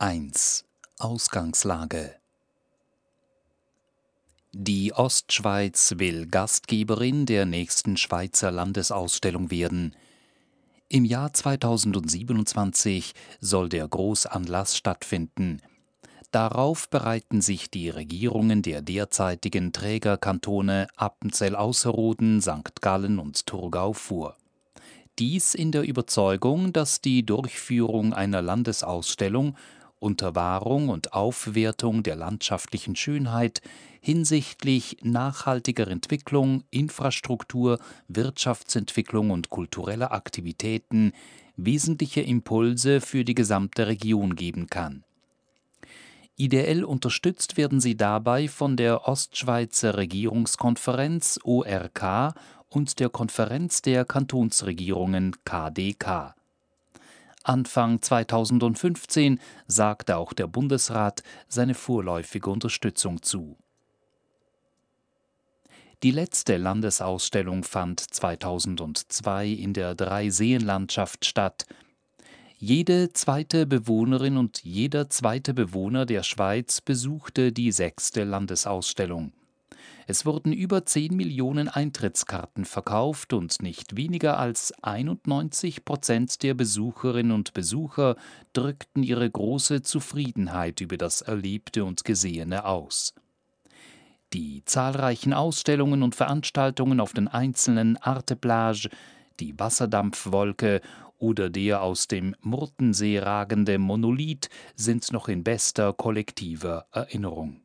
1. Ausgangslage. Die Ostschweiz will Gastgeberin der nächsten Schweizer Landesausstellung werden. Im Jahr 2027 soll der Großanlass stattfinden. Darauf bereiten sich die Regierungen der derzeitigen Trägerkantone Appenzell-Ausserrhoden, St. Gallen und Thurgau vor. Dies in der Überzeugung, dass die Durchführung einer Landesausstellung unter Wahrung und Aufwertung der landschaftlichen Schönheit hinsichtlich nachhaltiger Entwicklung, Infrastruktur, Wirtschaftsentwicklung und kultureller Aktivitäten wesentliche Impulse für die gesamte Region geben kann. Ideell unterstützt werden sie dabei von der Ostschweizer Regierungskonferenz ORK und der Konferenz der Kantonsregierungen KdK. Anfang 2015 sagte auch der Bundesrat seine vorläufige Unterstützung zu. Die letzte Landesausstellung fand 2002 in der Dreiseenlandschaft statt. Jede zweite Bewohnerin und jeder zweite Bewohner der Schweiz besuchte die 6. Landesausstellung. Es wurden über 10 Millionen Eintrittskarten verkauft und nicht weniger als 91% der Besucherinnen und Besucher drückten ihre große Zufriedenheit über das Erlebte und Gesehene aus. Die zahlreichen Ausstellungen und Veranstaltungen auf den einzelnen Arte-Plage, die Wasserdampfwolke oder der aus dem Murtensee ragende Monolith sind noch in bester kollektiver Erinnerung.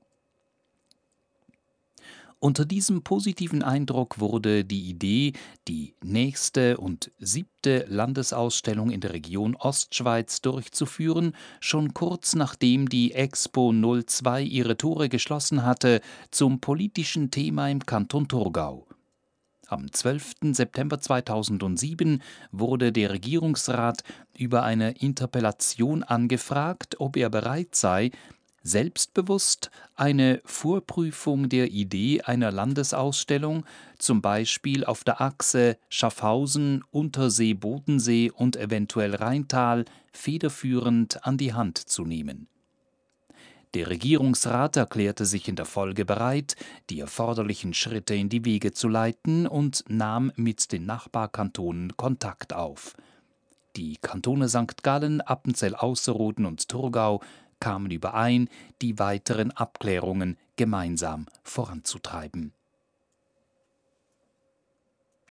Unter diesem positiven Eindruck wurde die Idee, die nächste und 7. Landesausstellung in der Region Ostschweiz durchzuführen, schon kurz nachdem die Expo 02 ihre Tore geschlossen hatte, zum politischen Thema im Kanton Thurgau. Am 12. September 2007 wurde der Regierungsrat über eine Interpellation angefragt, ob er bereit sei, selbstbewusst eine Vorprüfung der Idee einer Landesausstellung, zum Beispiel auf der Achse Schaffhausen, Untersee, Bodensee und eventuell Rheintal, federführend an die Hand zu nehmen. Der Regierungsrat erklärte sich in der Folge bereit, die erforderlichen Schritte in die Wege zu leiten und nahm mit den Nachbarkantonen Kontakt auf. Die Kantone St. Gallen, Appenzell-Ausserrhoden und Thurgau kamen überein, die weiteren Abklärungen gemeinsam voranzutreiben.